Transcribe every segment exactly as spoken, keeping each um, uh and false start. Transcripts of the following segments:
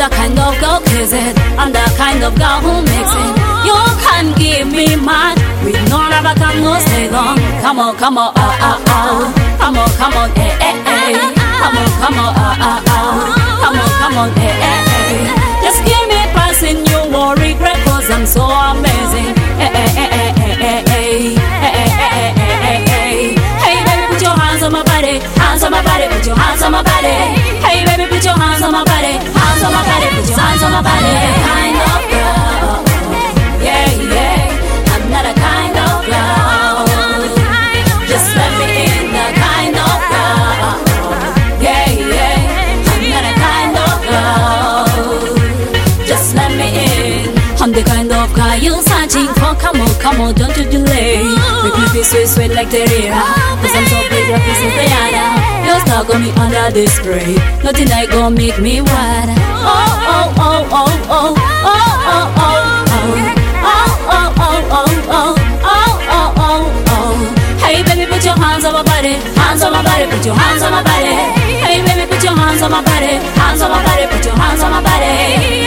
the kind of girl kiss it. I'm the kind of girl who makes it. You can give me mad. We no never can no stay long. Come on, come on, oh, oh, oh. Come on, come on, eh, eh, eh. Come on, come on, oh, oh, oh. Come on, come on, eh, eh, eh. Just give me passing, you won't regret, cause I'm so amazing. Eh, eh, eh, eh, eh, eh, eh. Eh, eh, eh, eh, eh, eh, eh. Hey baby, put your hands on my body, hands on my body, put your hands on my body. Hey baby, put your hands on my body, hands on my body, put your hands on my body. Kind of girl, yeah, yeah. I'm not a kind of girl. Just let me in, the kind of girl. Yeah, yeah. I'm not a kind of girl. Just let me in. I'm the kind of guy you're searching for. Come on, come on, don't you delay. Make me feel sweet, sweet like Terera. Cause I'm so big, like this is the yada. You're stuck on me under this spray. Nothing like gon' make me wide. Oh, oh, oh, oh, oh, oh, oh, oh, oh. Oh, oh, oh, oh, oh, oh, oh, oh, oh. Hey baby, put your hands on my body, hands on my body, put your hands on my body. Hey baby, put your hands on my body, hands on my body, put your hands on my body.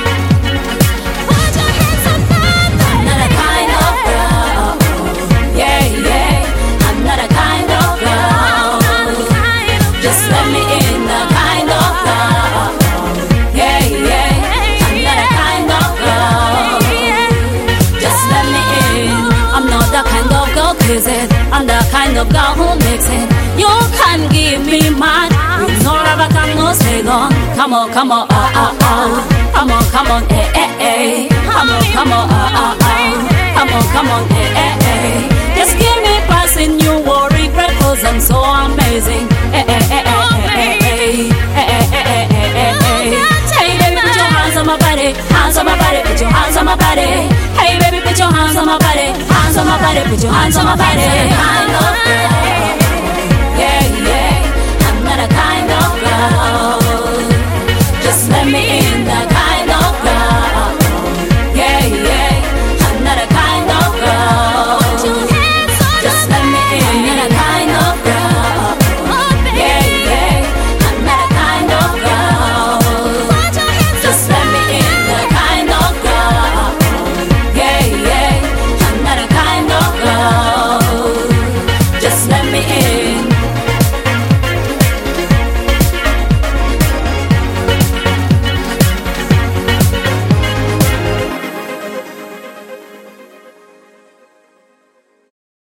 I'm the kind of girl who makes it. You can give me mad. We no never can no stay long. Come on, come on, oh, oh, oh. Come on, come on, eh, eh, eh. Come on, come on, oh, oh, oh. Come on, come on, eh, eh, eh. Just give me passing, you won't regret, cause I'm so amazing. Eh, eh, eh, eh, eh, eh, eh. Eh, eh, eh, eh, eh, eh. Hey baby, put your hands on my body, hands on my body, put your hands on my body. Hey baby, put your hands on my body, hands on my body, put your hands on my body. Kind of girl, yeah, yeah. I'm not a kind of girl.